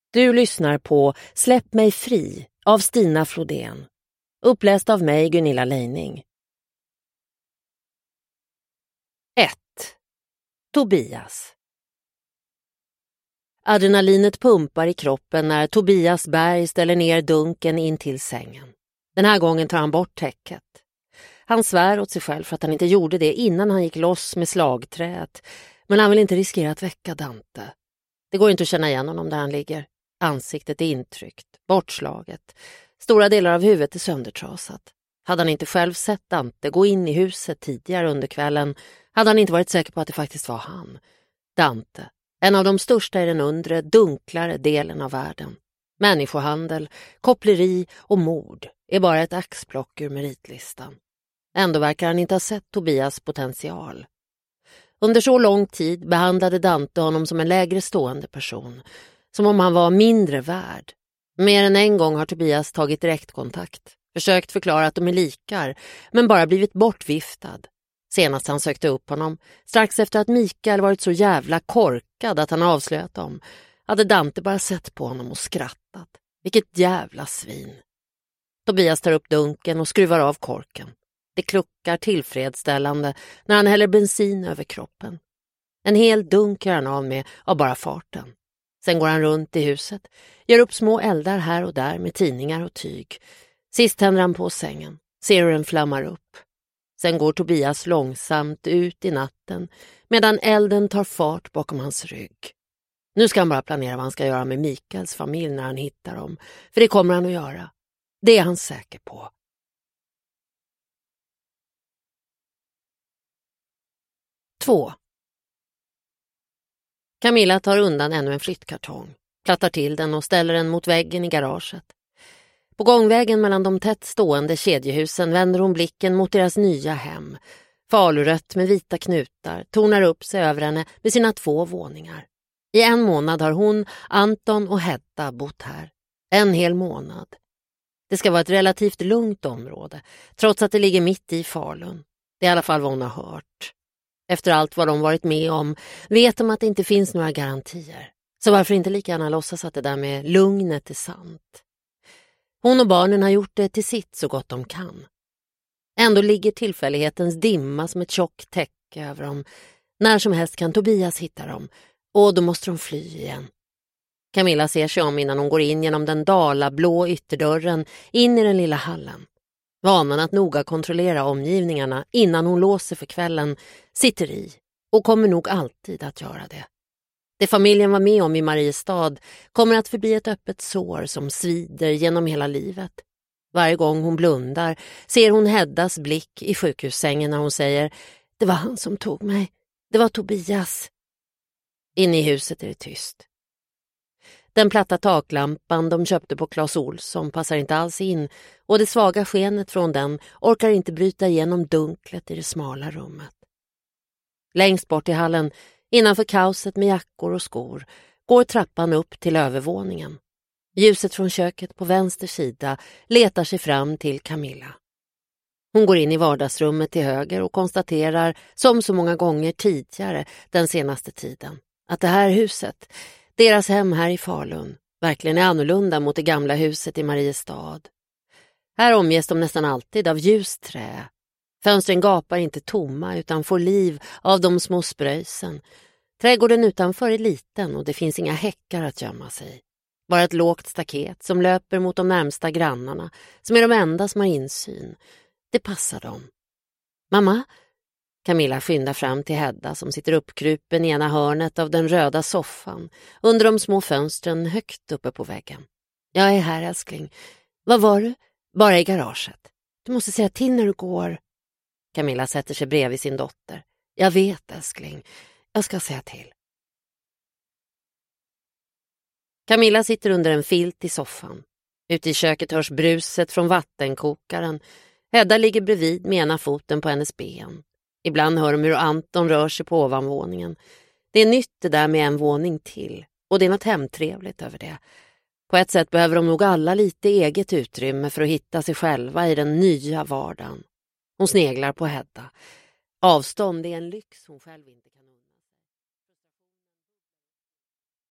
Du lyssnar på Släpp mig fri av Stina Flodén. Uppläst av mig, Gunilla Leining. 1. Tobias. Adrenalinet pumpar i kroppen när Tobias Berg ställer ner dunken in till sängen. Den här gången tar han bort täcket. Han svär åt sig själv för att han inte gjorde det innan han gick loss med slagträet. Men han vill inte riskera att väcka Dante. Det går inte att känna igen honom där han ligger. Ansiktet är intryckt, bortslaget. Stora delar av huvudet är söndertrasat. Hade han inte själv sett Dante gå in i huset tidigare under kvällen hade han inte varit säker på att det faktiskt var han. Dante, en av de största i den undre, dunklare delen av världen. Människohandel, koppleri och mord är bara ett axplock ur meritlistan. Ändå verkar han inte ha sett Tobias potential. Under så lång tid behandlade Dante honom som en lägre stående person, som om han var mindre värd. Mer än en gång har Tobias tagit direktkontakt, försökt förklara att de är likar, men bara blivit bortviftad. Senast han sökte upp honom, strax efter att Mikael varit så jävla korkad att han avslöjat dem, hade Dante bara sett på honom och skrattat. Vilket jävla svin. Tobias tar upp dunken och skruvar av korken. Det kluckar tillfredsställande när han häller bensin över kroppen. En hel dunk gör han av med av bara farten. Sen går han runt i huset, gör upp små eldar här och där med tidningar och tyg. Sist tänder han på sängen, ser hur den flammar upp. Sen går Tobias långsamt ut i natten medan elden tar fart bakom hans rygg. Nu ska han bara planera vad han ska göra med Mikaels familj när han hittar dem, för det kommer han att göra. Det är han säker på. 2. Camilla tar undan ännu en flyttkartong, plattar till den och ställer den mot väggen i garaget. På gångvägen mellan de tätt stående kedjehusen vänder hon blicken mot deras nya hem. Falurött med vita knutar tornar upp sig över henne med sina 2 våningar. I 1 månad har hon, Anton och Hedda bott här. 1 hel månad. Det ska vara ett relativt lugnt område, trots att det ligger mitt i Falun. Det är i alla fall vad hon har hört. Efter allt vad de varit med om vet de att det inte finns några garantier. Så varför inte lika gärna låtsas att det där med lugnet är sant? Hon och barnen har gjort det till sitt så gott de kan. Ändå ligger tillfällighetens dimma som ett tjockt täcke över dem. När som helst kan Tobias hitta dem och då måste de fly igen. Camilla ser sig om innan hon går in genom den dalablå ytterdörren in i den lilla hallen. Vanan att noga kontrollera omgivningarna innan hon låser för kvällen sitter i och kommer nog alltid att göra det. Det familjen var med om i Mariestad kommer att förbli ett öppet sår som svider genom hela livet. Varje gång hon blundar ser hon Heddas blick i sjukhussängen när hon säger "Det var han som tog mig. Det var Tobias." Inne i huset är det tyst. Den platta taklampan de köpte på Clas Ohlson passar inte alls in och det svaga skenet från den orkar inte bryta igenom dunklet i det smala rummet. Längst bort i hallen, innanför kaoset med jackor och skor, går trappan upp till övervåningen. Ljuset från köket på vänster sida letar sig fram till Camilla. Hon går in i vardagsrummet till höger och konstaterar, som så många gånger tidigare den senaste tiden, att det här huset, deras hem här i Falun, verkligen är annorlunda mot det gamla huset i Mariestad. Här omges de nästan alltid av ljust trä. Fönstren gapar inte tomma utan får liv av de små spröjsen. Trädgården utanför är liten och det finns inga häckar att gömma sig. Bara ett lågt staket som löper mot de närmsta grannarna, som är de enda som har insyn. Det passar dem. "Mamma?" Camilla skyndar fram till Hedda som sitter uppkrupen i ena hörnet av den röda soffan under de små fönstren högt uppe på väggen. "Jag är här, älskling. Vad var du?" "Bara i garaget. Du måste säga till när du går." Camilla sätter sig bredvid sin dotter. "Jag vet, älskling. Jag ska säga till." Camilla sitter under en filt i soffan. Ute i köket hörs bruset från vattenkokaren. Hedda ligger bredvid med ena foten på hennes ben. Ibland hör de hur Anton rör sig på ovanvåningen. Det är nytt det där med en våning till. Och det är något hemtrevligt över det. På ett sätt behöver de nog alla lite eget utrymme för att hitta sig själva i den nya vardagen. Hon sneglar på Hedda. Avstånd är en lyx hon själv inte kan.